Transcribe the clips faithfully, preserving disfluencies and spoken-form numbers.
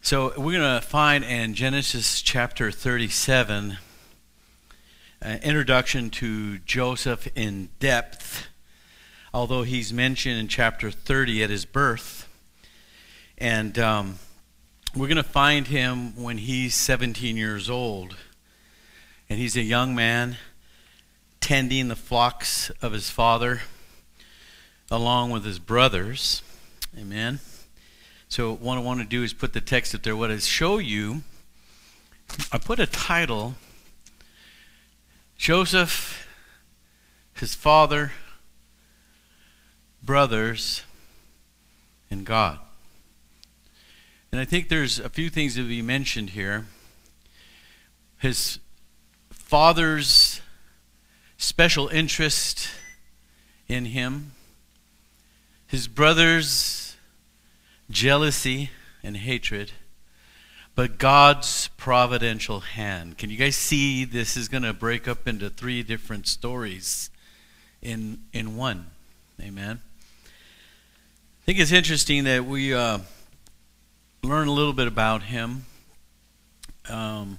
So we're going to find in Genesis chapter thirty-seven an introduction to Joseph in depth, although he's mentioned in chapter thirty at his birth. And um, we're going to find him when he's seventeen years old. And he's a young man tending the flocks of his father along with his brothers. Amen. So what I want to do is put the text up there. What I show you, I put a title, Joseph, his father, brothers, and God. And I think there's a few things that we mentioned here. His father's special interest in him, his brothers' jealousy and hatred, but God's providential hand. Can you guys see this is going to break up into three different stories in in one? Amen. I think it's interesting that we uh, learn a little bit about him. Um,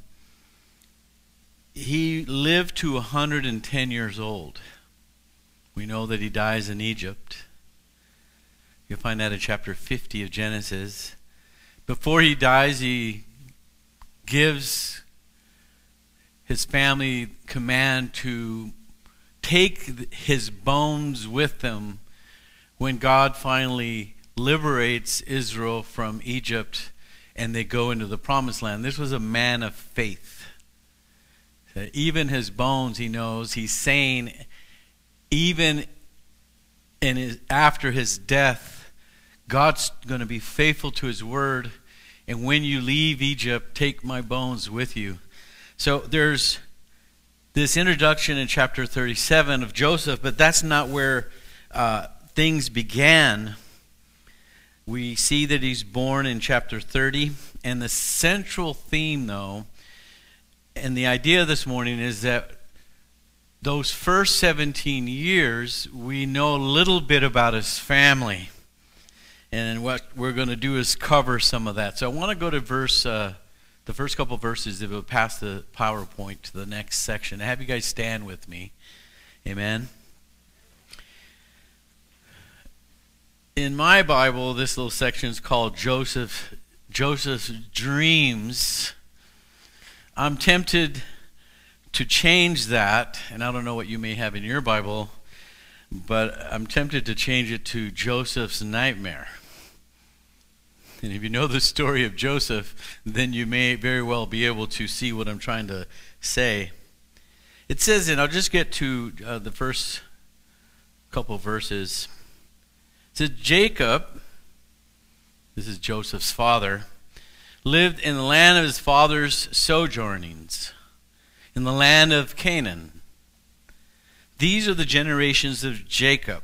he lived to one hundred ten years old. We know that he dies in Egypt. You'll find that in chapter fifty of Genesis. Before he dies, he gives his family command to take his bones with them when God finally liberates Israel from Egypt and they go into the promised land. This was a man of faith. Even his bones, he knows, he's saying, even in his, after his death, God's going to be faithful to his word, and when you leave Egypt, take my bones with you. So there's this introduction in chapter thirty-seven of Joseph, but that's not where uh, things began. We see that he's born in chapter thirty, and the central theme, though, and the idea this morning is that those first seventeen years, we know a little bit about his family. And what we're going to do is cover some of that. So I want to go to verse, uh, the first couple verses that will pass the PowerPoint to the next section. Have you guys stand with me. Amen. In my Bible, this little section is called Joseph, Joseph's Dreams. I'm tempted to change that, and I don't know what you may have in your Bible, but I'm tempted to change it to Joseph's Nightmare. And if you know the story of Joseph, then you may very well be able to see what I'm trying to say. It says, and I'll just get to uh, the first couple verses. It says, Jacob, this is Joseph's father, lived in the land of his father's sojournings, in the land of Canaan. These are the generations of Jacob.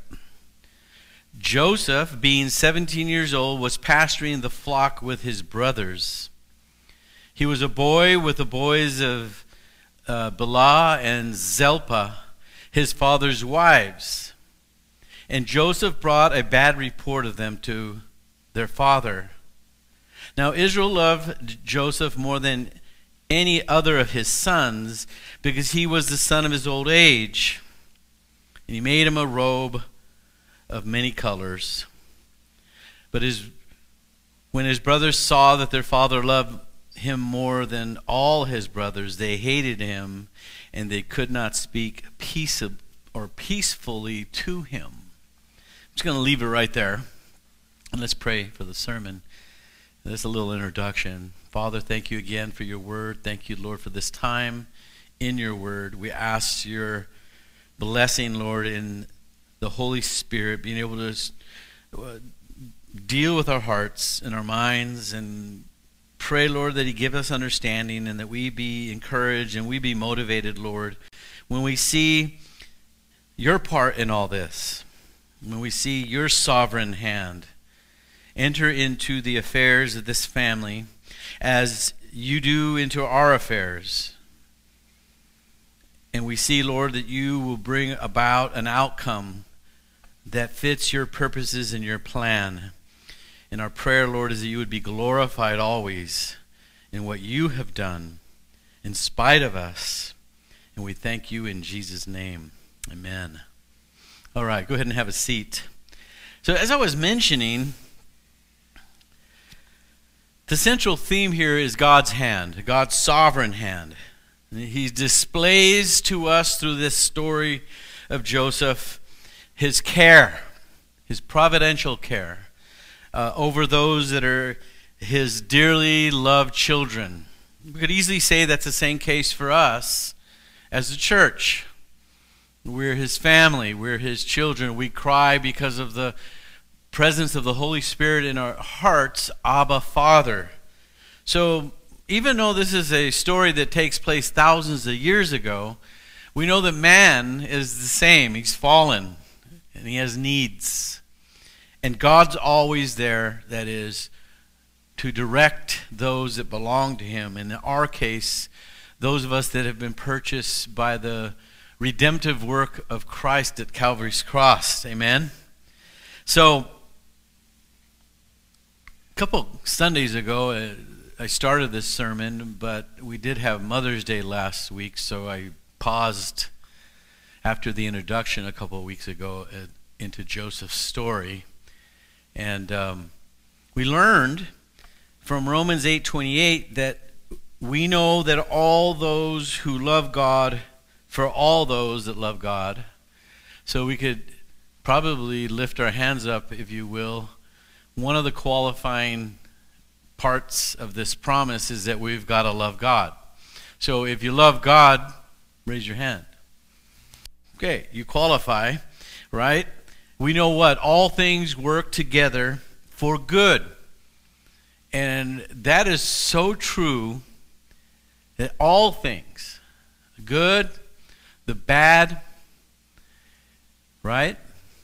Joseph, being seventeen years old, was pasturing the flock with his brothers. He was a boy with the boys of uh, Bilhah and Zilpah, his father's wives. And Joseph brought a bad report of them to their father. Now Israel loved Joseph more than any other of his sons, because he was the son of his old age. And he made him a robe of many colors. But his, when his brothers saw that their father loved him more than all his brothers, they hated him, and they could not speak peace or peacefully to him. I'm just going to leave it right there, and let's pray for the sermon. That's a little introduction. Father, thank you again for your word. Thank you, Lord, for this time in your word. We ask your blessing, Lord, in the Holy Spirit, being able to uh, deal with our hearts and our minds, and pray, Lord, that he give us understanding and that we be encouraged and we be motivated, Lord, when we see your part in all this, when we see your sovereign hand enter into the affairs of this family as you do into our affairs. And we see, Lord, that you will bring about an outcome that fits your purposes and your plan. And our prayer, Lord, is that you would be glorified always in what you have done in spite of us. And we thank you in Jesus' name. Amen. All right, go ahead and have a seat. So as I was mentioning, the central theme here is God's hand, God's sovereign hand. He displays to us through this story of Joseph his care, his providential care uh, over those that are his dearly loved children. We could easily say that's the same case for us as a church. We're his family, we're his children. We cry because of the presence of the Holy Spirit in our hearts, Abba, Father. So even though this is a story that takes place thousands of years ago, we know that man is the same. He's fallen, and he has needs. And God's always there, that is, to direct those that belong to him. In our case, those of us that have been purchased by the redemptive work of Christ at Calvary's cross. Amen? So, a couple Sundays ago, uh, I started this sermon, but we did have Mother's Day last week, so I paused after the introduction a couple of weeks ago uh, into Joseph's story. And um, we learned from Romans eight twenty-eight that we know that all those who love God, for all those that love God, so we could probably lift our hands up, if you will. One of the qualifying parts of this promise is that we've got to love God. So if you love God, raise your hand. Okay, you qualify, right? We know what? All things work together for good. And that is so true that all things, the good, the bad, right?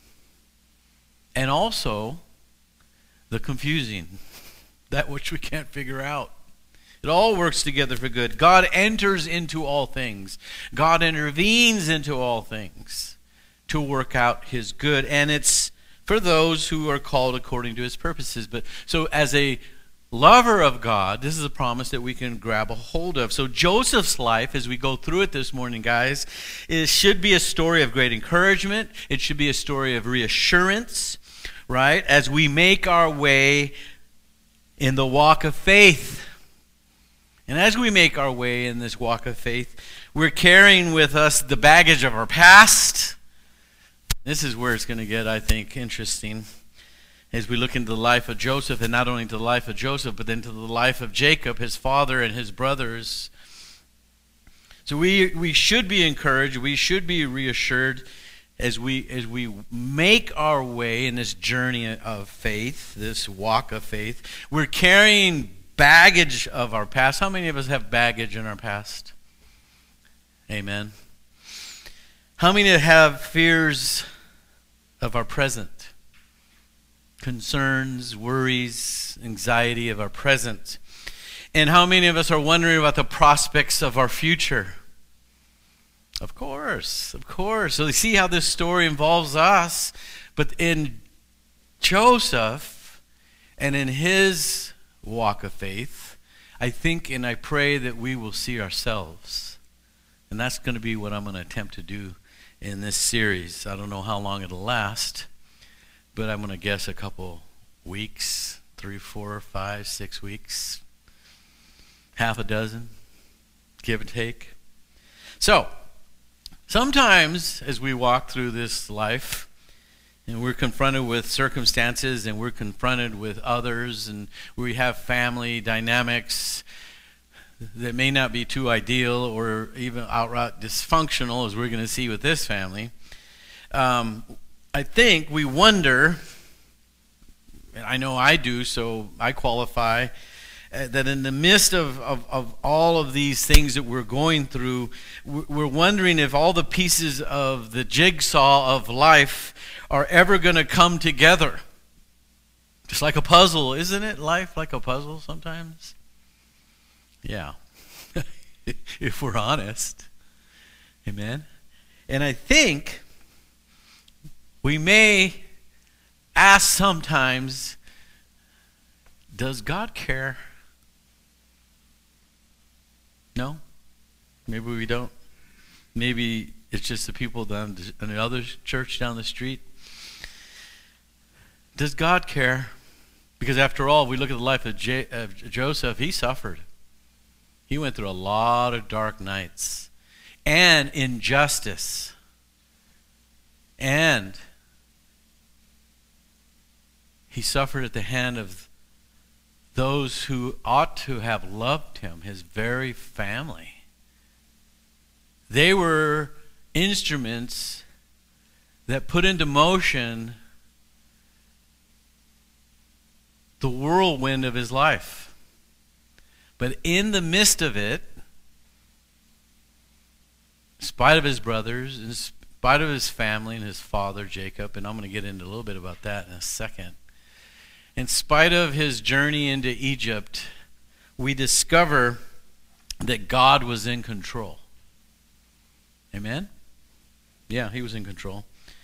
And also the confusing, that which we can't figure out. It all works together for good. God enters into all things. God intervenes into all things to work out his good. And it's for those who are called according to his purposes. But so as a lover of God, this is a promise that we can grab a hold of. So Joseph's life, as we go through it this morning, guys, it should be a story of great encouragement. It should be a story of reassurance, right? As we make our way in the walk of faith. And as we make our way in this walk of faith, we're carrying with us the baggage of our past. This is where it's going to get, I think, interesting as we look into the life of Joseph, and not only into the life of Joseph, but into the life of Jacob, his father and his brothers. So we we should be encouraged, we should be reassured as we as we make our way in this journey of faith, this walk of faith. We're carrying baggage of our past. How many of us have baggage in our past? Amen. How many have fears of our present? Concerns, worries, anxiety of our present. And how many of us are wondering about the prospects of our future? Of course, of course. So you see how this story involves us. But in Joseph and in his walk of faith, I think and I pray that we will see ourselves. And that's going to be what I'm going to attempt to do in this series. I don't know how long it'll last, but I'm going to guess a couple weeks, three, four, five, six weeks, half a dozen, give or take. So, sometimes as we walk through this life, and we're confronted with circumstances, and we're confronted with others, and we have family dynamics that may not be too ideal or even outright dysfunctional, as we're going to see with this family. Um, I think we wonder, and I know I do, so I qualify, uh, that in the midst of, of, of all of these things that we're going through, we're wondering if all the pieces of the jigsaw of life are ever going to come together. Just like a puzzle, isn't it? Life like a puzzle sometimes? Yeah, if we're honest. Amen? And I think we may ask sometimes Does God care? No? Maybe we don't. Maybe it's just the people down in the other church down the street. Does God care? Because after all, we look at the life of, J- of Joseph, he suffered. He went through a lot of dark nights and injustice. And he suffered at the hand of those who ought to have loved him, his very family. They were instruments that put into motion the whirlwind of his life. But in the midst of it, in spite of his brothers, in spite of his family and his father, Jacob, and I'm going to get into a little bit about that in a second, in spite of his journey into Egypt, we discover that God was in control. Amen? Yeah, he was in control.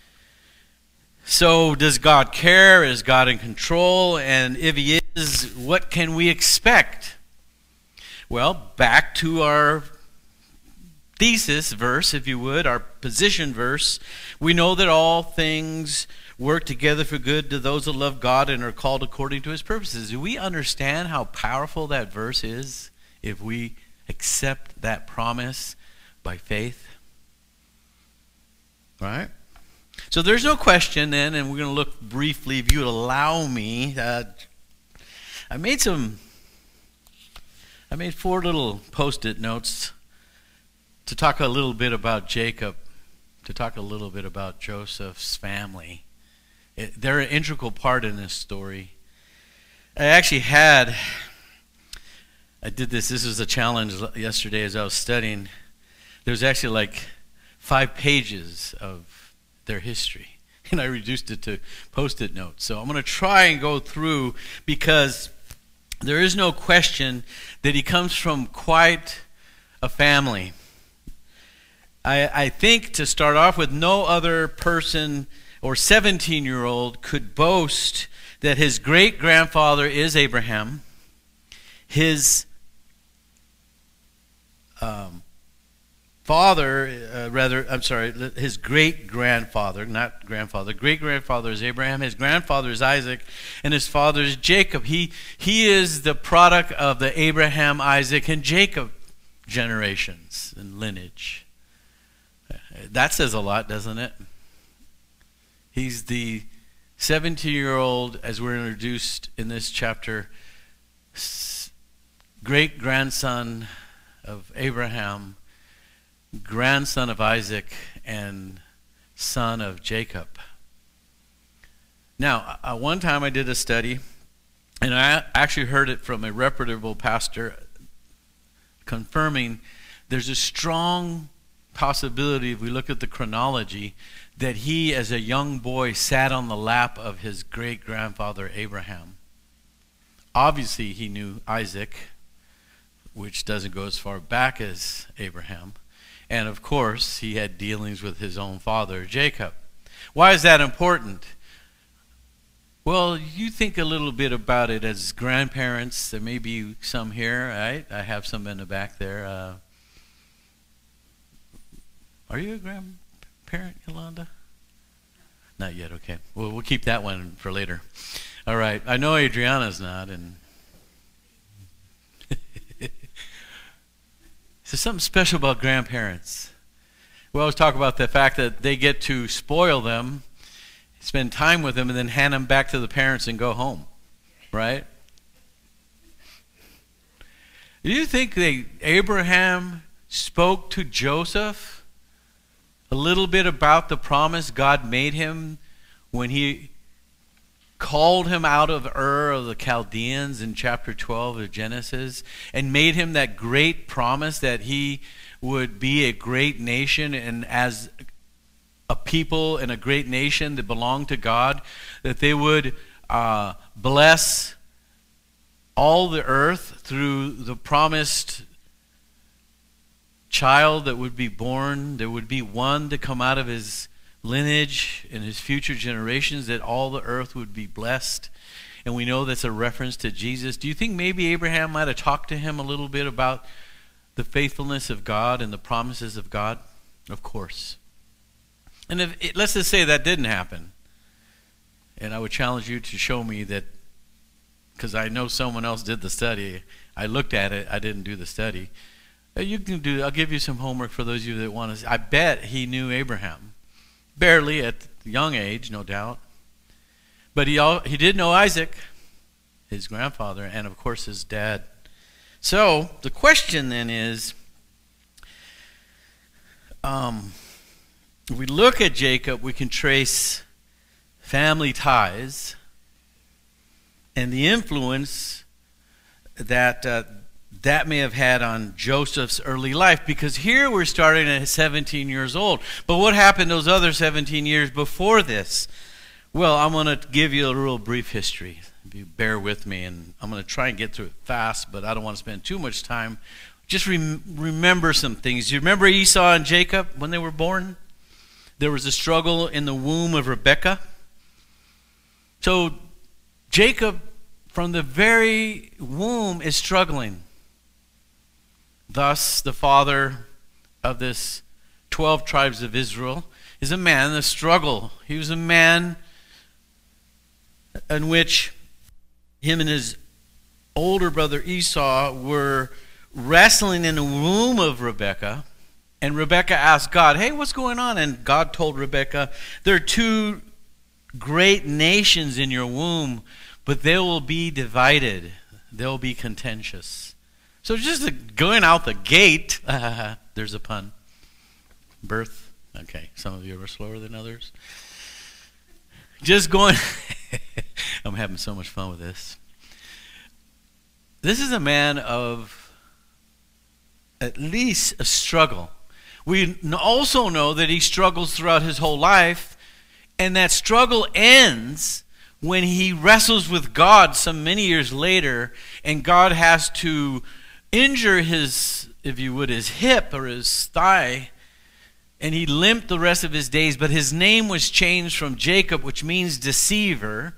So does God care? Is God in control? And if he is, what can we expect? Well, back to our thesis verse, if you would, our position verse. We know that all things work together for good to those that love God and are called according to his purposes. Do we understand how powerful that verse is if we accept that promise by faith? All right? So there's no question then, and we're going to look briefly, if you would allow me. Uh, I made some, I made four little post-it notes to talk a little bit about Jacob, to talk a little bit about Joseph's family. It, they're an integral part in this story. I actually had, I did this, this was a challenge yesterday as I was studying. There was actually like five pages of their history, and I reduced it to post-it notes. So I'm going to try and go through, because there is no question that he comes from quite a family. I, I think, to start off with, no other person or seventeen-year-old could boast that his great-grandfather is Abraham, his um, father, uh, rather, I'm sorry, his great-grandfather, not grandfather, great-grandfather is Abraham, his grandfather is Isaac, and his father is Jacob. He, he is the product of the Abraham, Isaac, and Jacob generations and lineage. That says a lot, doesn't it? He's the seventeen-year-old, as we're introduced in this chapter, great-grandson of Abraham, grandson of Isaac, and son of Jacob. Now, uh, one time I did a study, and I actually heard it from a reputable pastor confirming there's a strong possibility, if we look at the chronology, that he as a young boy sat on the lap of his great-grandfather Abraham. Obviously he knew Isaac, which doesn't go as far back as Abraham. And of course he had dealings with his own father Jacob. Why is that important? Well, you think a little bit about it as grandparents. There may be some here, right? I have some in the back there. Uh, Are you a grandparent, Yolanda? Not yet, okay. Well, we'll keep that one for later. All right. I know Adriana's not, and there's something special about grandparents. We always talk about the fact that they get to spoil them, spend time with them, and then hand them back to the parents and go home, right? Do you think that Abraham spoke to Joseph a little bit about the promise God made him when he called him out of Ur of the Chaldeans in chapter twelve of Genesis, and made him that great promise that he would be a great nation, and as a people and a great nation that belonged to God, that they would uh, bless all the earth through the promised child that would be born. There would be one to come out of his lineage and his future generations, that all the earth would be blessed. and we know that's a reference to Jesus. Do you think maybe Abraham might have talked to him a little bit about the faithfulness of God and the promises of God? Of course. And if it, let's just say that didn't happen. And I would challenge you to show me that, because I know someone else did the study. I looked at it. I didn't do the study. You can do. I'll give you some homework for those of you that want to. I bet he knew Abraham, barely at a young age, no doubt. But he all, he did know Isaac, his grandfather, and of course his dad. So the question then is, um, if we look at Jacob, we can trace family ties and the influence that uh, that may have had on Joseph's early life, because here we're starting at seventeen years old. But what happened those other seventeen years before this? Well, I'm going to give you a real brief history. If you bear with me, and I'm going to try and get through it fast, but I don't want to spend too much time. Just rem- remember some things. You remember Esau and Jacob when they were born? There was a struggle in the womb of Rebekah. So Jacob, from the very womb, is struggling. Thus, the father of this twelve tribes of Israel is a man in a struggle. He was a man in which him and his older brother Esau were wrestling in the womb of Rebekah. And Rebekah asked God, hey, what's going on? And God told Rebekah, there are two great nations in your womb, but they will be divided. They'll be contentious. So just going out the gate, there's a pun. Birth. Okay, some of you are slower than others. Just going, I'm having so much fun with this. This is a man of at least a struggle. We also know that he struggles throughout his whole life, and that struggle ends when he wrestles with God some many years later, and God has to injure his, if you would, his hip or his thigh, and he limped the rest of his days. But his name was changed from Jacob, which means deceiver,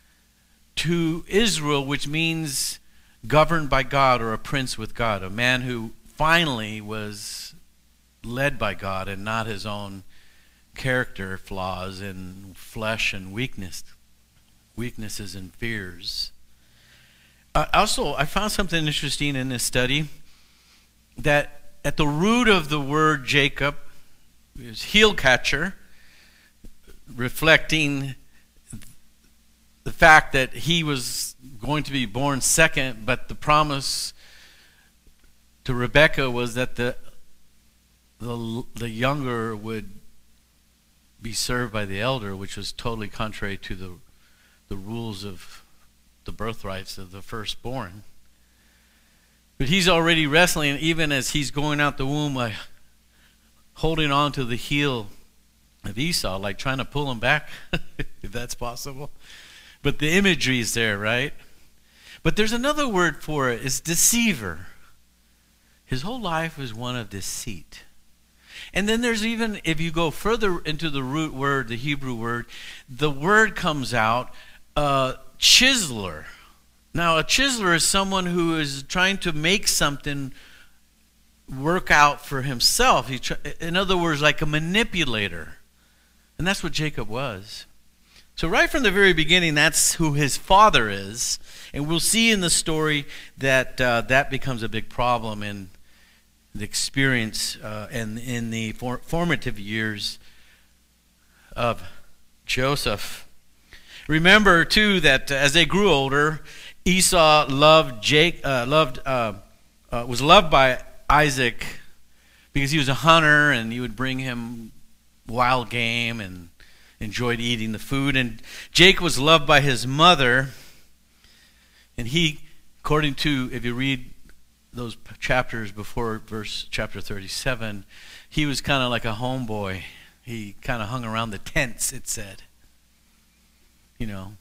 to Israel, which means governed by God, or a prince with God, a man who finally was led by God and not his own character flaws and flesh and weakness, weaknesses and fears. Uh, also, I found something interesting in this study, that at the root of the word Jacob is heel catcher, reflecting the fact that he was going to be born second, but the promise to Rebekah was that the the, the younger would be served by the elder, which was totally contrary to the the rules of the birthrights of the firstborn. But he's already wrestling, even as he's going out the womb, like holding on to the heel of Esau, like trying to pull him back, if that's possible. But the imagery is there, right? But there's another word for it. It's deceiver. His whole life was one of deceit. And then there's even, if you go further into the root word, the Hebrew word, the word comes out, uh, chiseler. Now, a chiseler is someone who is trying to make something work out for himself. He try, in other words, like a manipulator. And that's what Jacob was. So right from the very beginning, that's who his father is. And we'll see in the story that uh, that becomes a big problem in the experience uh, and in the for formative years of Joseph. Remember, too, that as they grew older, Esau loved Jake, uh, loved, uh, uh, was loved by Isaac because he was a hunter and he would bring him wild game and enjoyed eating the food. And Jake was loved by his mother, and he, according to, if you read those chapters before verse chapter thirty-seven, he was kind of like a homeboy. He kind of hung around the tents, it said. You know.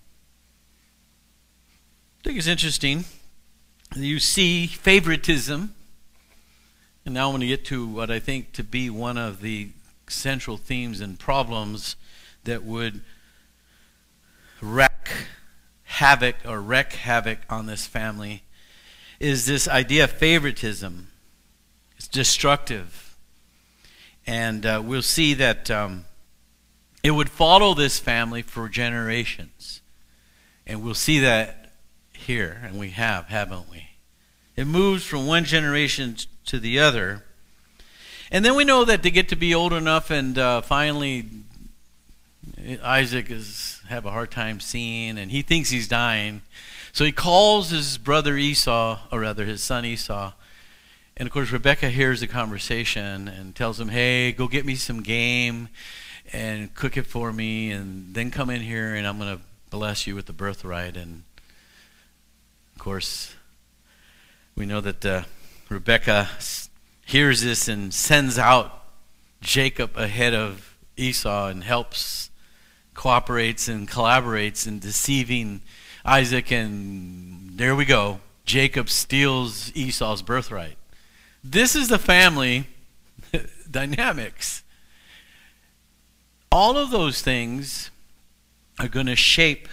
I think it's interesting. You see favoritism. And now I want to get to what I think to be one of the central themes and problems that would wreak havoc or wreak havoc on this family is this idea of favoritism. It's destructive. And uh, we'll see that um, it would follow this family for generations. And we'll see that here, and we have, haven't we? It moves from one generation to the other. And then we know that they get to be old enough, and uh, finally Isaac is have a hard time seeing, and he thinks he's dying. So he calls his brother Esau, or rather his son Esau. And of course Rebekah hears the conversation and tells him, hey, go get me some game and cook it for me, and then come in here and I'm going to bless you with the birthright. And of course we know that uh, Rebekah hears this and sends out Jacob ahead of Esau and helps, cooperates and collaborates in deceiving Isaac, and there we go. Jacob steals Esau's birthright. This is the family dynamics. All of those things are going to shape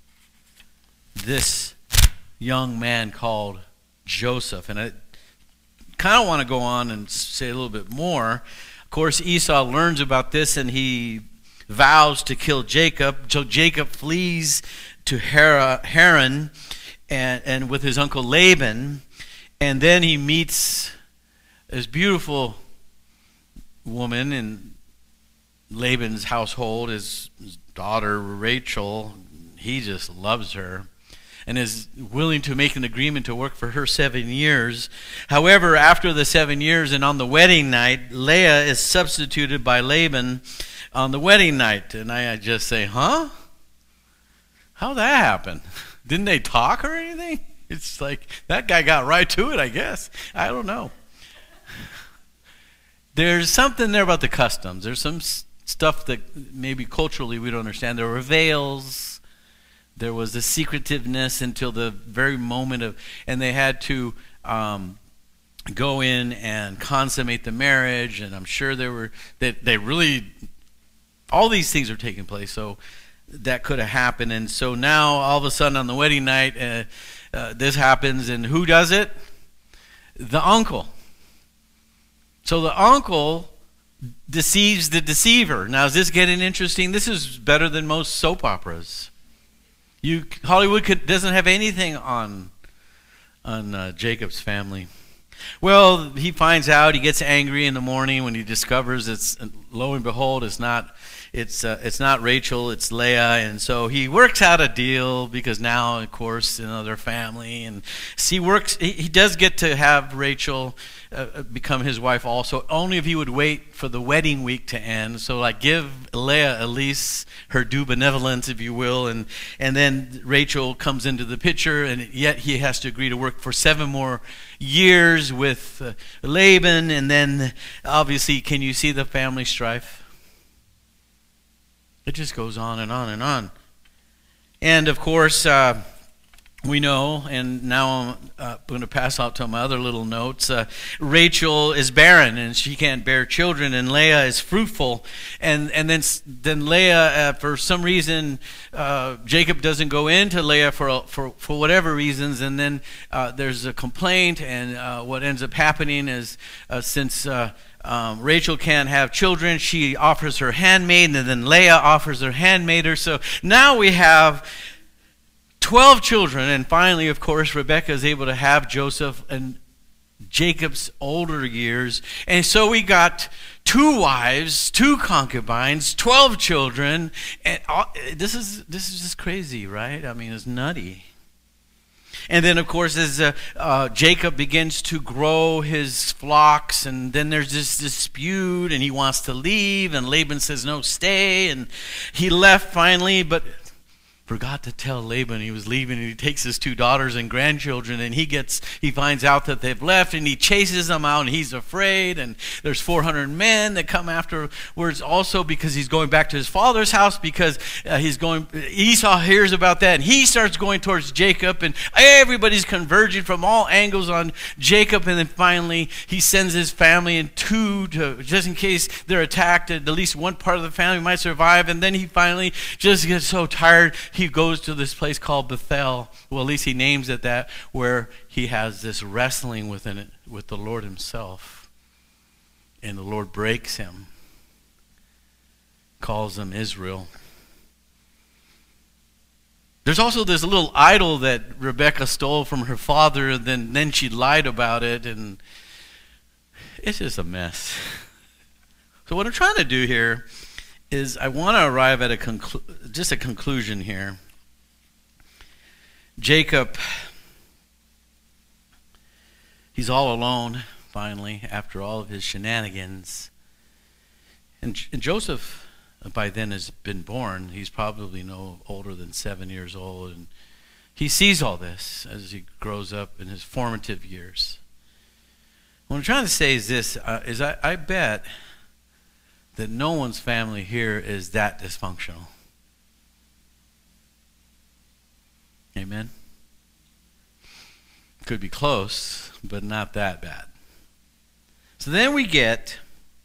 this young man called Joseph. And I kind of want to go on and say a little bit more. Of course, Esau learns about this and he vows to kill Jacob. So Jacob flees to Haran and, and with his uncle Laban. And then he meets this beautiful woman in Laban's household, his, his daughter Rachel. He just loves her and is willing to make an agreement to work for her seven years. However, after the seven years and on the wedding night, Leah is substituted by Laban on the wedding night. And I, I just say, huh? How'd that happen? Didn't they talk or anything? It's like, that guy got right to it, I guess. I don't know. There's something there about the customs. There's some stuff that maybe culturally we don't understand. There were veils. There was the secretiveness until the very moment of, and they had to um, go in and consummate the marriage. And I'm sure there were, that they, they really, all these things are taking place. So that could have happened. And so now all of a sudden on the wedding night, uh, uh, this happens. And who does it? The uncle. So the uncle deceives the deceiver. Now, is this getting interesting? This is better than most soap operas. You Hollywood could, doesn't have anything on on uh, Jacob's family. Well, he finds out. He gets angry in the morning when he discovers it's, lo and behold, it's not it's uh, it's not Rachel, it's Leah. And so he works out a deal because now, of course, you know, they're family. And he works. He, he does get to have Rachel uh, become his wife also, only if he would wait for the wedding week to end. So, like, give Leah at least her due benevolence, if you will, and and then Rachel comes into the picture, and yet he has to agree to work for seven more years with uh, Laban. And then, obviously, can you see the family strife? It just goes on and on and on. And of course, uh, we know, and now I'm uh, going to pass out to my other little notes, uh, Rachel is barren and she can't bear children, and Leah is fruitful. And and then then Leah, uh, for some reason, uh, Jacob doesn't go into Leah for, for, for whatever reasons, and then uh, there's a complaint, and uh, what ends up happening is uh, since... Uh, Um, Rachel can't have children, she offers her handmaid, and then Leah offers her handmaider. So now we have twelve children, and finally, of course, Rebekah is able to have Joseph in Jacob's older years. And so we got two wives, two concubines, twelve children, and all, this is this is just crazy, right? I mean, it's nutty. And then, of course, as uh, uh, Jacob begins to grow his flocks, and then there's this dispute, and he wants to leave, and Laban says, no, stay. And he left finally, but forgot to tell Laban he was leaving, and he takes his two daughters and grandchildren, and he gets he finds out that they've left, and he chases them out, and he's afraid. And there's four hundred men that come afterwards also, because he's going back to his father's house, because uh, he's going Esau hears about that, and he starts going towards Jacob, and everybody's converging from all angles on Jacob. And then finally he sends his family in two to, just in case they're attacked, at least one part of the family might survive. And then he finally just gets so tired, he goes to this place called Bethel. Well, at least he names it that, where he has this wrestling within it with the Lord himself. And the Lord breaks him, calls him Israel. There's also this little idol that Rebekah stole from her father, and then, then she lied about it, and it's just a mess. So what I'm trying to do here is I want to arrive at a conclu- just a conclusion here. Jacob, he's all alone, finally, after all of his shenanigans. And, and Joseph, by then, has been born. He's probably no older than seven years old. And he sees all this as he grows up in his formative years. What I'm trying to say is this, uh, is I, I bet that no one's family here is that dysfunctional. Amen? Could be close, but not that bad. So then we get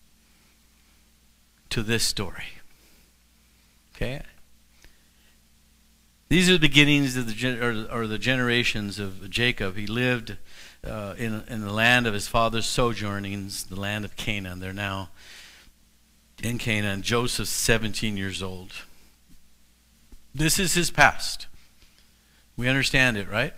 to this story. Okay? These are the beginnings of the gen- or, or the generations of Jacob. He lived uh, in in the land of his father's sojournings, the land of Canaan. They're now in Canaan. Joseph's seventeen years old. This is his past. We understand it, right?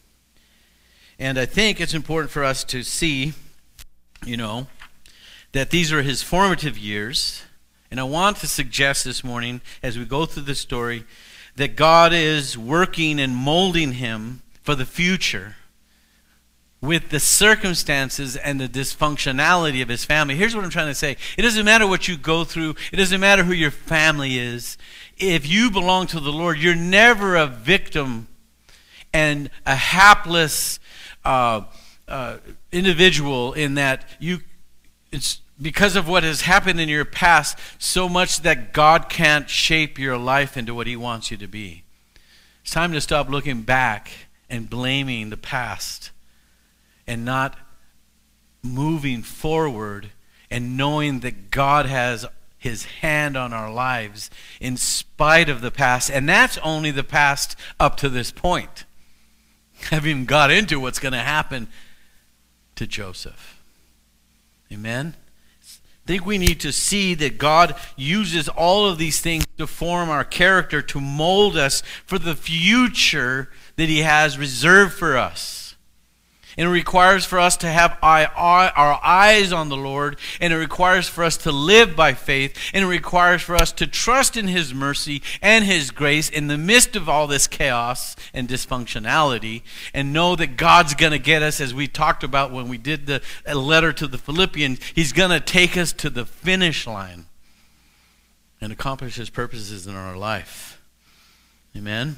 And I think it's important for us to see, you know, that these are his formative years. And I want to suggest this morning, as we go through the story, that God is working and molding him for the future with the circumstances and the dysfunctionality of his family. Here's what I'm trying to say. It doesn't matter what you go through. It doesn't matter who your family is. If you belong to the Lord, you're never a victim and a hapless uh, uh, individual in that you it's because of what has happened in your past, so much that God can't shape your life into what he wants you to be. It's time to stop looking back and blaming the past and not moving forward and knowing that God has his hand on our lives in spite of the past. And that's only the past up to this point. I haven't even got into what's going to happen to Joseph. Amen? I think we need to see that God uses all of these things to form our character, to mold us for the future that he has reserved for us. And it requires for us to have eye, eye, our eyes on the Lord, and it requires for us to live by faith, and it requires for us to trust in his mercy and his grace in the midst of all this chaos and dysfunctionality, and know that God's going to get us, as we talked about when we did the letter to the Philippians. He's going to take us to the finish line and accomplish his purposes in our life. Amen?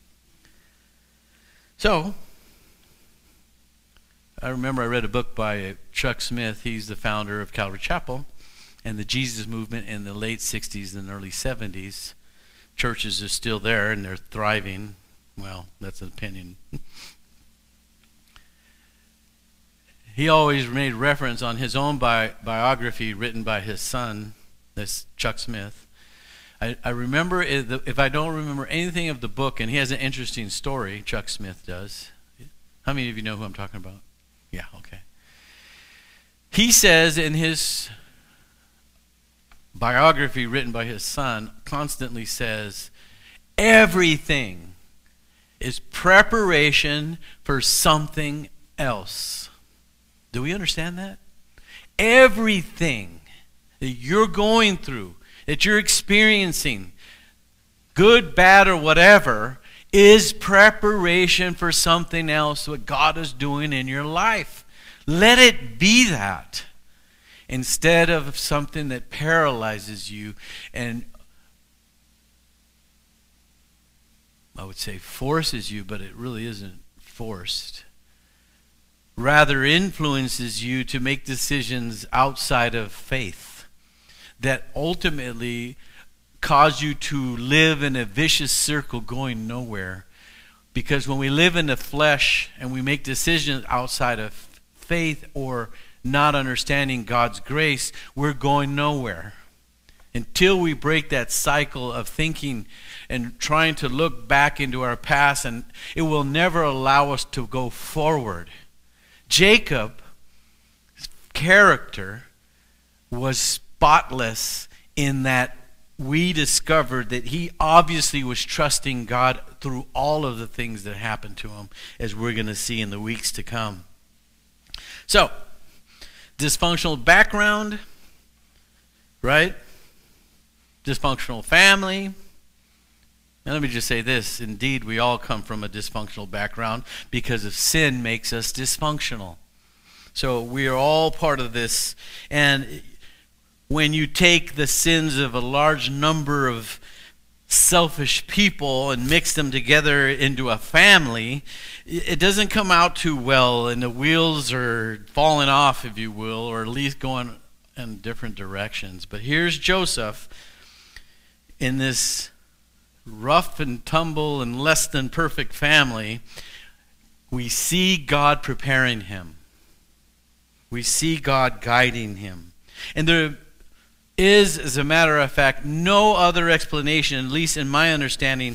So, I remember I read a book by Chuck Smith. He's the founder of Calvary Chapel and the Jesus movement in the late sixties and early seventies. Churches are still there and they're thriving. Well, that's an opinion. He always made reference on his own bi- biography written by his son, this Chuck Smith. I, I remember, if I don't remember anything of the book, and he has an interesting story, Chuck Smith does. How many of you know who I'm talking about? Yeah, okay. He says in his biography written by his son, constantly says, everything is preparation for something else. Do we understand that? Everything that you're going through, that you're experiencing, good, bad, or whatever, is preparation for something else, what God is doing in your life. Let it be that, instead of something that paralyzes you and, I would say, forces you, but it really isn't forced. Rather influences you to make decisions outside of faith that ultimately cause you to live in a vicious circle going nowhere. Because when we live in the flesh and we make decisions outside of faith or not understanding God's grace, we're going nowhere. until we break that cycle of thinking and trying to look back into our past, and it will never allow us to go forward. Jacob's character was spotless in that we discovered that he obviously was trusting God through all of the things that happened to him, as we're going to see in the weeks to come. So, dysfunctional background, right? Dysfunctional family. And let me just say this. Indeed, we all come from a dysfunctional background because of sin makes us dysfunctional. So we are all part of this. And when you take the sins of a large number of selfish people and mix them together into a family, it doesn't come out too well, and the wheels are falling off, if you will, or at least going in different directions. But here's Joseph in this rough and tumble and less than perfect family. We see God preparing him. We see God guiding him. And there is, as a matter of fact, no other explanation, at least in my understanding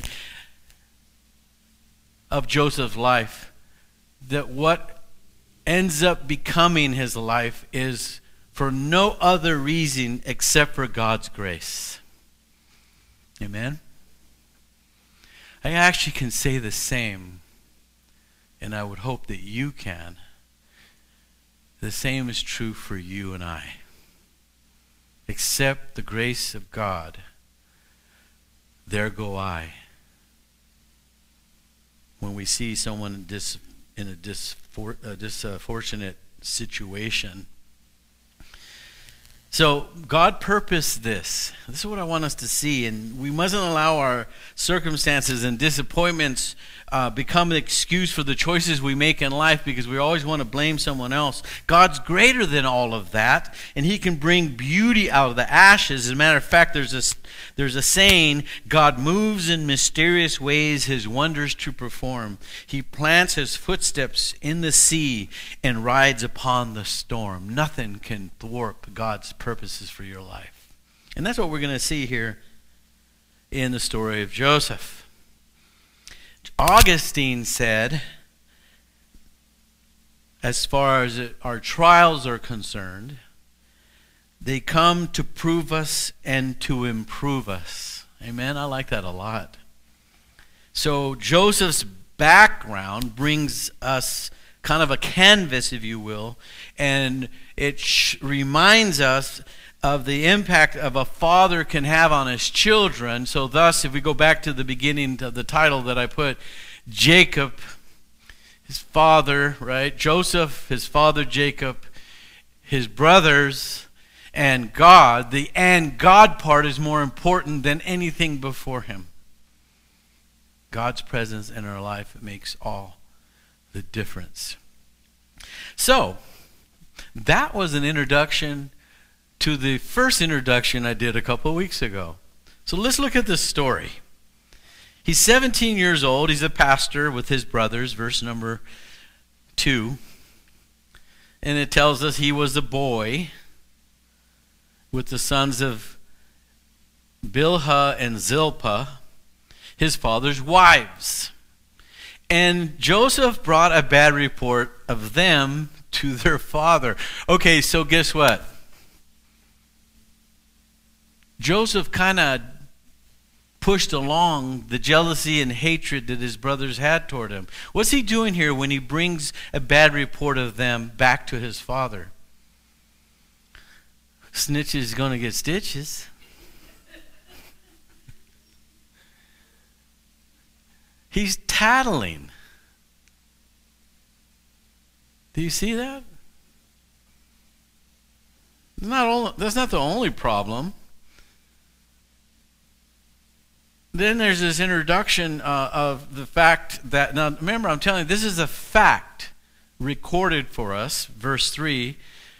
of Joseph's life, that what ends up becoming his life is for no other reason except for God's grace. Amen? I actually can say the same, and I would hope that you can. The same is true for you and I. Except the grace of God, there go I. When we see someone dis, in a disfor, uh, disfortunate situation. So God purposed this. This is what I want us to see. And we mustn't allow our circumstances and disappointments uh, become an excuse for the choices we make in life, because we always want to blame someone else. God's greater than all of that, and he can bring beauty out of the ashes. As a matter of fact, there's a, there's a saying, God moves in mysterious ways his wonders to perform. He plants his footsteps in the sea and rides upon the storm. Nothing can thwart God's purposes for your life. And that's what we're going to see here in the story of Joseph. Augustine said, as far as our trials are concerned, they come to prove us and to improve us. Amen? I like that a lot. So Joseph's background brings us kind of a canvas, if you will, and it sh- reminds us of the impact of a father can have on his children. So thus, if we go back to the beginning of the title that I put, Jacob, his father, right? Joseph, his father Jacob, his brothers, and God. The and God part is more important than anything before him. God's presence in our life makes all the difference. So, that was an introduction to the first introduction I did a couple of weeks ago. So let's look at this story. He's seventeen years old. He's a pastor with his brothers, verse number two. And it tells us he was a boy with the sons of Bilhah and Zilpah, his father's wives. And Joseph brought a bad report of them to their father. Okay, so guess what? Joseph kind of pushed along the jealousy and hatred that his brothers had toward him. What's he doing here when he brings a bad report of them back to his father? Snitches is going to get stitches. He's tattling. Do you see that? Not all, that's not the only problem. Then there's this introduction uh, of the fact that, now remember, I'm telling you, this is a fact recorded for us, verse three.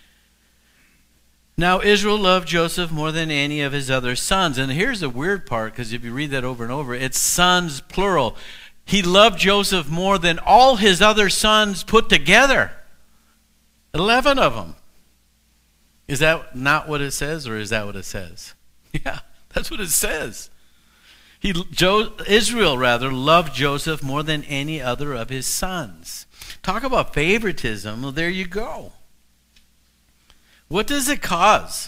Now Israel loved Joseph more than any of his other sons. And here's the weird part, because if you read that over and over, it's sons plural. He loved Joseph more than all his other sons put together. Eleven of them. Is that not what it says, or is that what it says? Yeah, that's what it says. He, jo, Israel, rather, loved Joseph more than any other of his sons. Talk about favoritism. Well, there you go. What does it cause?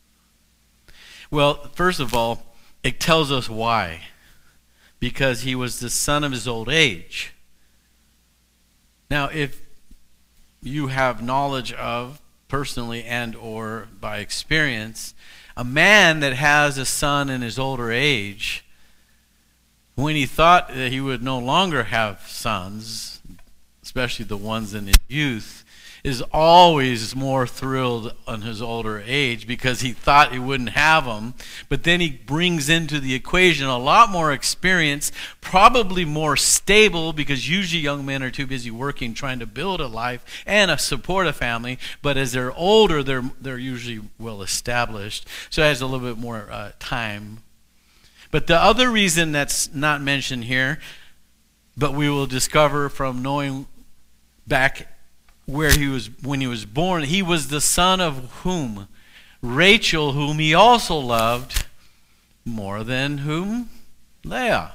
Well, first of all, it tells us why. Because he was the son of his old age. Now, if you have knowledge of, personally and or by experience, a man that has a son in his older age, when he thought that he would no longer have sons, especially the ones in his youth, is always more thrilled on his older age because he thought he wouldn't have them. But then he brings into the equation a lot more experience, probably more stable, because usually young men are too busy working, trying to build a life and a, support a family. But as they're older, they're, they're usually well established. So it has a little bit more uh, time. But the other reason that's not mentioned here, but we will discover from knowing back where he was when he was born, he was the son of whom? Rachel, whom he also loved more than whom? Leah.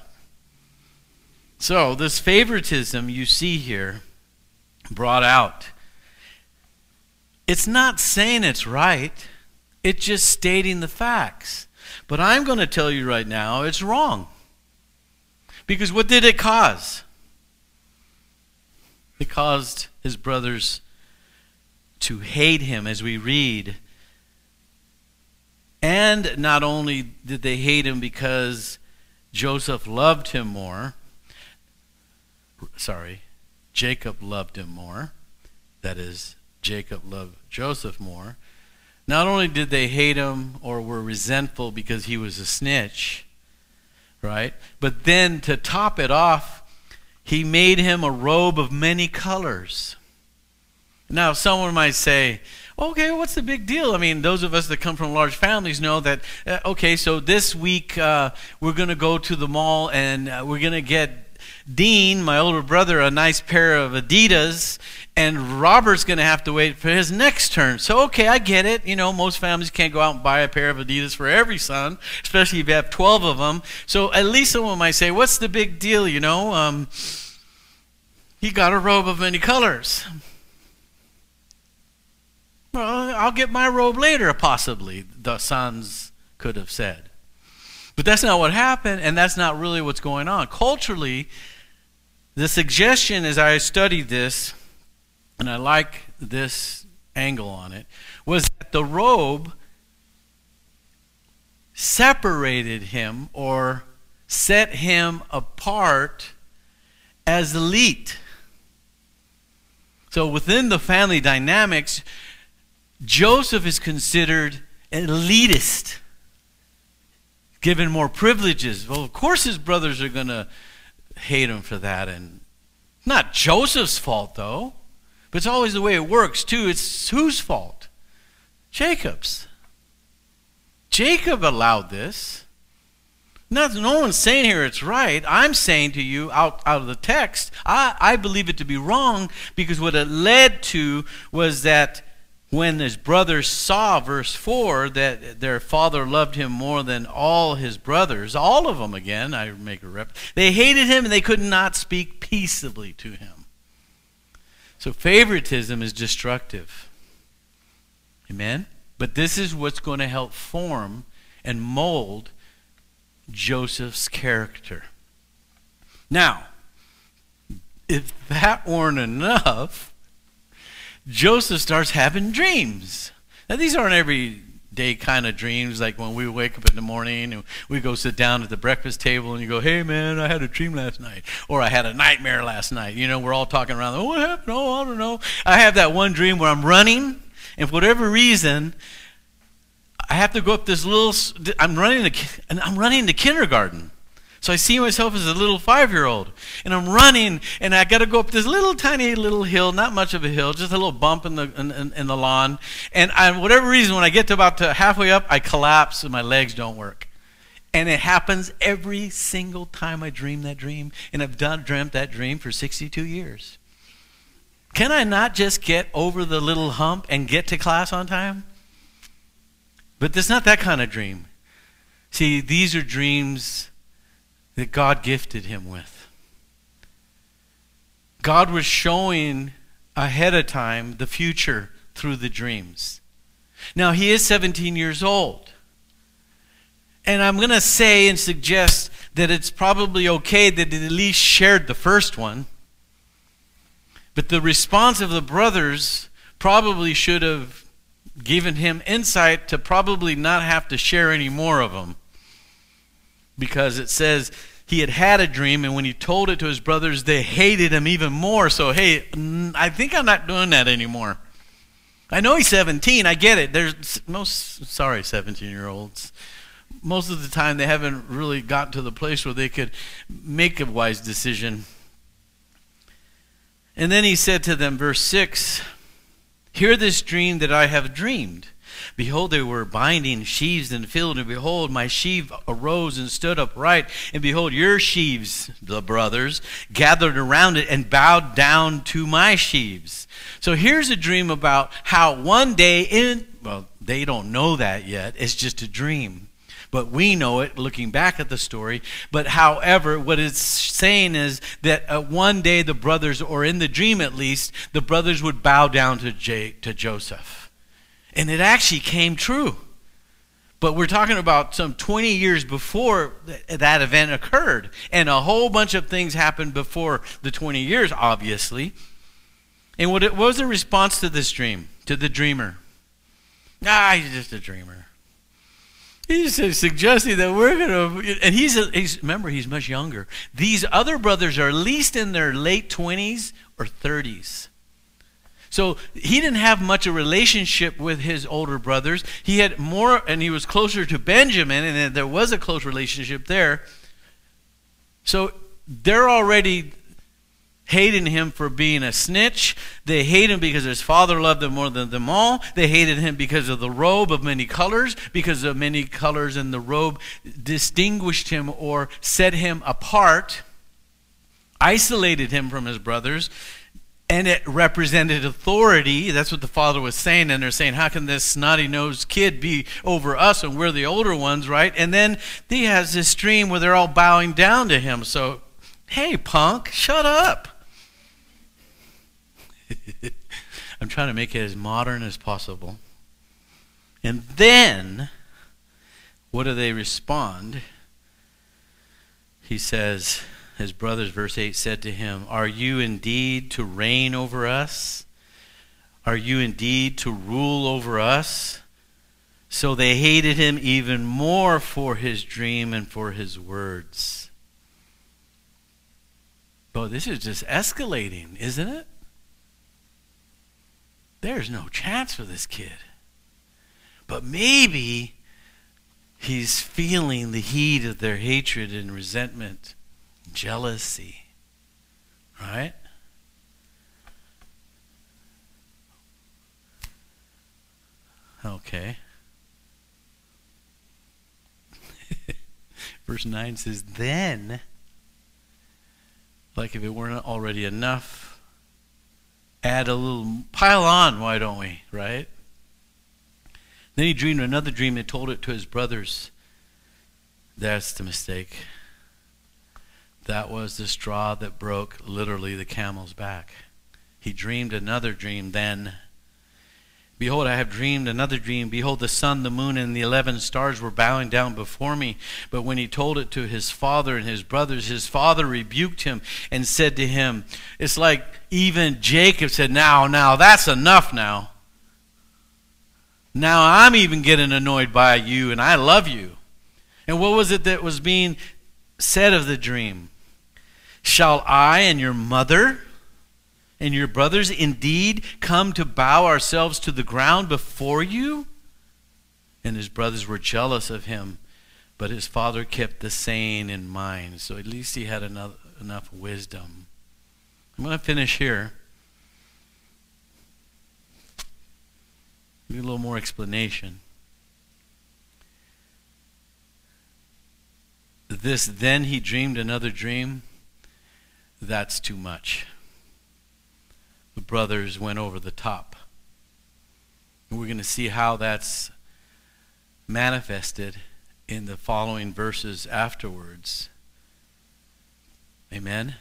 So this favoritism you see here brought out, it's not saying it's right, it's just stating the facts. But I'm going to tell you right now, it's wrong. Because what did it cause? It caused his brothers to hate him, as we read. And not only did they hate him because Joseph loved him more, sorry, Jacob loved him more. That is, Jacob loved Joseph more. Not only did they hate him or were resentful because he was a snitch, right? But then to top it off, he made him a robe of many colors. Now, someone might say, okay, what's the big deal? I mean, those of us that come from large families know that, uh, okay, so this week uh, we're going to go to the mall and uh, we're going to get Dean, my older brother, a nice pair of Adidas, and Robert's going to have to wait for his next turn. So, okay, I get it. You know, most families can't go out and buy a pair of Adidas for every son, especially if you have twelve of them. So at least someone might say, what's the big deal, you know? Um, he got a robe of many colors. Well, I'll get my robe later, possibly, the sons could have said. But that's not what happened, and that's not really what's going on. Culturally, the suggestion as I studied this, and I like this angle on it, was that the robe separated him or set him apart as elite. So within the family dynamics, Joseph is considered an elitist, given more privileges. Well, of course his brothers are going to hate him for that. And not Joseph's fault, though. But it's always the way it works, too. It's whose fault? Jacob's. Jacob allowed this. Not, no one's saying here it's right. I'm saying to you out, out of the text, I, I believe it to be wrong, because what it led to was that when his brothers saw, verse four, that their father loved him more than all his brothers, all of them again, I make a rep, they hated him and they could not speak peaceably to him. So favoritism is destructive. Amen? But this is what's going to help form and mold Joseph's character. Now, if that weren't enough, Joseph starts having dreams. Now, these aren't everyday kind of dreams, like when we wake up in the morning and we go sit down at the breakfast table and you go, hey, man, I had a dream last night. Or I had a nightmare last night. You know, we're all talking around, oh, what happened? Oh, I don't know. I have that one dream where I'm running, and for whatever reason, I have to go up this little, I'm running to, and I'm running to kindergarten. So I see myself as a little five-year-old, and I'm running, and I got to go up this little tiny little hill, not much of a hill, just a little bump in the in, in, in the lawn. And I, whatever reason, when I get to about to halfway up, I collapse and my legs don't work. And it happens every single time I dream that dream, and I've done dreamt that dream for sixty-two years. Can I not just get over the little hump and get to class on time? But it's not that kind of dream. See, these are dreams that God gifted him with. God was showing ahead of time the future through the dreams. Now, he is seventeen years old. And I'm going to say and suggest that it's probably okay that he at least shared the first one. But the response of the brothers probably should have given him insight to probably not have to share any more of them. Because it says he had had a dream, and when he told it to his brothers, they hated him even more. So, hey, I think I'm not doing that anymore. I know he's seventeen. I get it. There's most, sorry, seventeen-year-olds. Most of the time, they haven't really gotten to the place where they could make a wise decision. And then he said to them, verse six, hear this dream that I have dreamed. Behold, they were binding sheaves in the field, and behold, my sheaf arose and stood upright. And behold, your sheaves, the brothers, gathered around it and bowed down to my sheaves. So here's a dream about how one day in, well, they don't know that yet. It's just a dream. But we know it looking back at the story. But however, what it's saying is that uh, one day the brothers, or in the dream at least, the brothers would bow down to, J- to Joseph. And it actually came true. But we're talking about some twenty years before th- that event occurred. And a whole bunch of things happened before the twenty years, obviously. And what, it, what was the response to this dream, to the dreamer? Ah, he's just a dreamer. He's suggesting that we're going to, and he's, a, he's, remember, he's much younger. These other brothers are at least in their late twenties or thirties. So he didn't have much of a relationship with his older brothers. He had more, and he was closer to Benjamin, and there was a close relationship there. So they're already hating him for being a snitch. They hate him because his father loved him more than them all. They hated him because of the robe of many colors, because of many colors in the robe distinguished him or set him apart, isolated him from his brothers, and it represented authority. That's what the father was saying, and they're saying, how can this snotty-nosed kid be over us and we're the older ones, right? And then he has this dream where they're all bowing down to him. So, hey, punk, shut up. I'm trying to make it as modern as possible. And then, what do they respond? He says, his brothers, verse eight, said to him, are you indeed to reign over us? Are you indeed to rule over us? So they hated him even more for his dream and for his words. But this is just escalating, isn't it? There's no chance for this kid. But maybe he's feeling the heat of their hatred and resentment, jealousy, right? Okay. Verse nine says, then, like if it weren't already enough, add a little, pile on, why don't we, right? Then he dreamed another dream and told it to his brothers. That's the mistake. That was the straw that broke literally the camel's back. He dreamed another dream then. Behold, I have dreamed another dream. Behold, the sun, the moon, and the eleven stars were bowing down before me. But when he told it to his father and his brothers, his father rebuked him and said to him, it's like even Jacob said, now, now, that's enough now. Now I'm even getting annoyed by you, and I love you. And what was it that was being said of the dream? Shall I and your mother and your brothers indeed come to bow ourselves to the ground before you? And his brothers were jealous of him, but his father kept the saying in mind. So at least he had enough, enough wisdom. I'm going to finish here. Give you a little more explanation. This, then he dreamed another dream. That's too much. The brothers went over the top. And we're going to see how that's manifested in the following verses afterwards. Amen?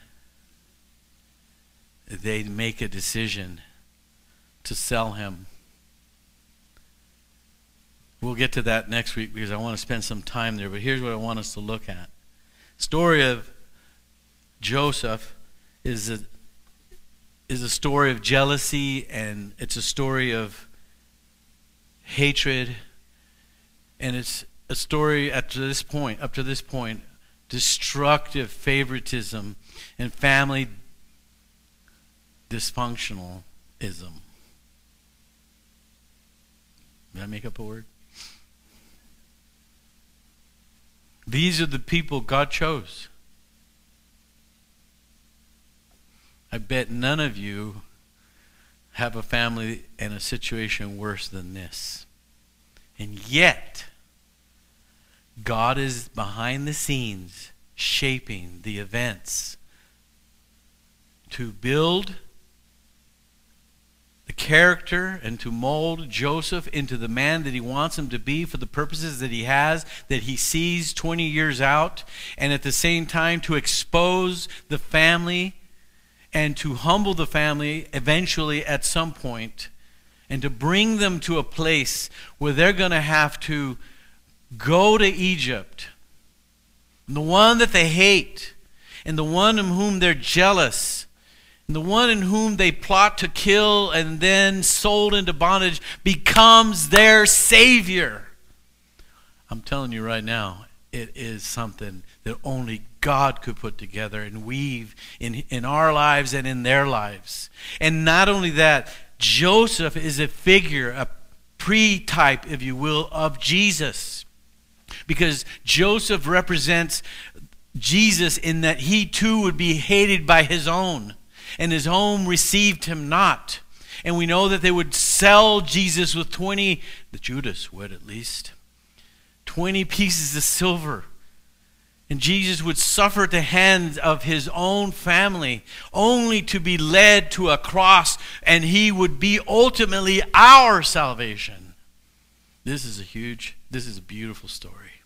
They make a decision to sell him. We'll get to that next week because I want to spend some time there. But here's what I want us to look at. The story of Joseph is a, is a story of jealousy, and it's a story of hatred, and it's a story up to this point, up to this point, destructive favoritism and family dysfunctionalism. Did I make up a word? These are the people God chose. I bet none of you have a family and a situation worse than this. And yet, God is behind the scenes shaping the events to build the character and to mold Joseph into the man that he wants him to be for the purposes that he has, that he sees twenty years out, and at the same time to expose the family and to humble the family eventually at some point, and to bring them to a place where they're going to have to go to Egypt, the one that they hate, and the one in whom they're jealous, and the one in whom they plot to kill and then sold into bondage becomes their Savior. I'm telling you right now, it is something that only God could put together and weave in, in our lives and in their lives. And not only that, Joseph is a figure, a pre-type, if you will, of Jesus. Because Joseph represents Jesus in that he too would be hated by his own, and his home received him not. And we know that they would sell Jesus with twenty, that Judas would at least, twenty pieces of silver. And Jesus would suffer at the hands of his own family, only to be led to a cross, and he would be ultimately our salvation. This is a huge, this is a beautiful story.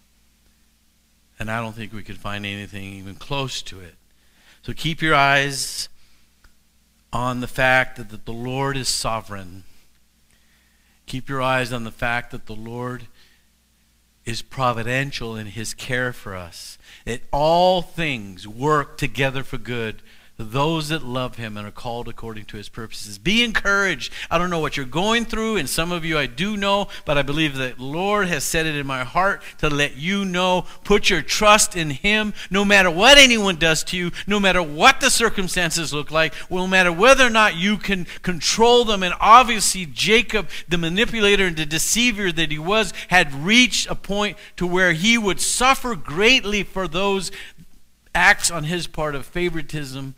And I don't think we could find anything even close to it. So keep your eyes on the fact that, that the Lord is sovereign. Keep your eyes on the fact that the Lord is providential in his care for us. That all things work together for good to those that love him and are called according to his purposes. Be encouraged. I don't know what you're going through, and some of you I do know, but I believe that the Lord has set it in my heart to let you know. Put your trust in him, no matter what anyone does to you, no matter what the circumstances look like, no matter whether or not you can control them. And obviously Jacob, the manipulator and the deceiver that he was, had reached a point to where he would suffer greatly for those acts on his part of favoritism.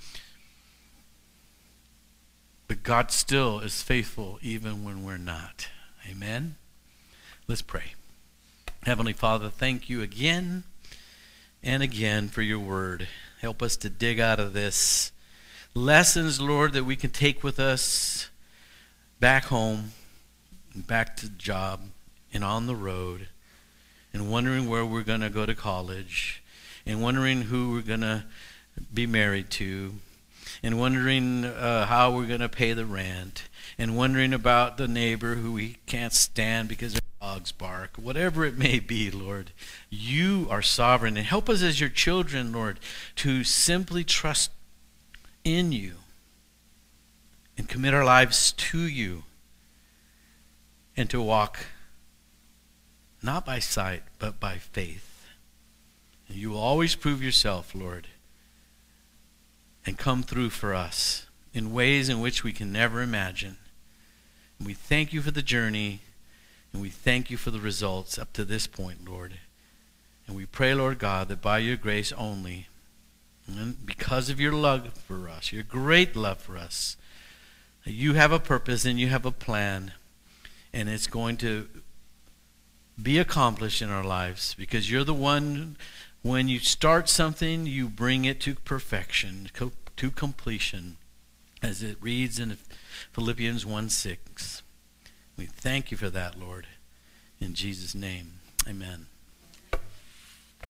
But God still is faithful even when we're not. Amen? Let's pray. Heavenly Father, thank you again and again for your word. Help us to dig out of this lessons, Lord, that we can take with us back home, back to the job, and on the road, and wondering where we're going to go to college, and wondering who we're going to be married to, and wondering uh, how we're going to pay the rent, and wondering about the neighbor who we can't stand because their dogs bark. Whatever it may be, Lord, you are sovereign. And help us as your children, Lord, to simply trust in you and commit our lives to you, and to walk not by sight but by faith. And you will always prove yourself, Lord, and come through for us in ways in which we can never imagine. And we thank you for the journey, and we thank you for the results up to this point, Lord. And we pray, Lord God, that by your grace only, and because of your love for us, your great love for us, that you have a purpose and you have a plan, and it's going to be accomplished in our lives, because you're the one. When you start something, you bring it to perfection, to completion, as it reads in Philippians one six. We thank you for that, Lord. In Jesus' name, amen.